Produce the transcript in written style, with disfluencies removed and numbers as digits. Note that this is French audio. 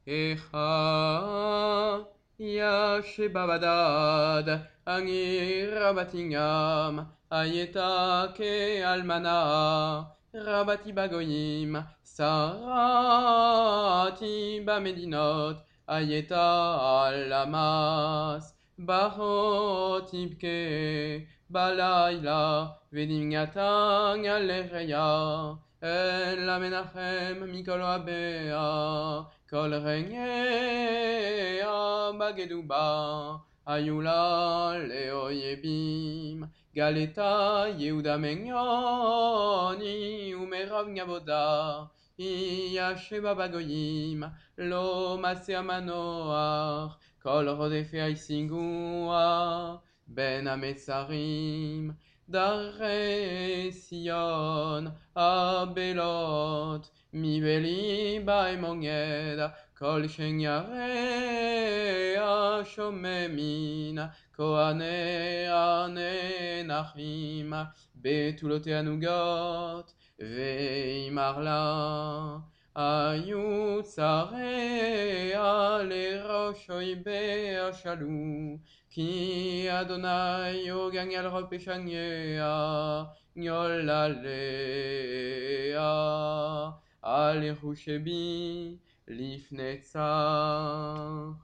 Echa Yashebabadad Angir Rabatingam Ayeta Ke Almana Rabati Bagoyim Sarati Bamedinot Ayeta Alamas Bahotibke Balayla Vedingatang Alereya El Amenachem Mikol Abea Kol Regnea Bageduba Ayula Leoyebim Galeta Yehuda Menyoni Umerav Ngavoda Yasheba Bagoyim Lo Masea Manoach Kol Rodefea Isingua Ben Ametzarim Dare Sion Abelot Mibeli Baemonged Kol Shenyare Ashomemin Kohane Ane Nachim Betulote Anugot Veimarla Ayu Tsare Ale Roshoi Be'ashalu Ki Adonai Yogang El Ropeshanyea Nyolalea Alechu Shebi Lifnei Tzar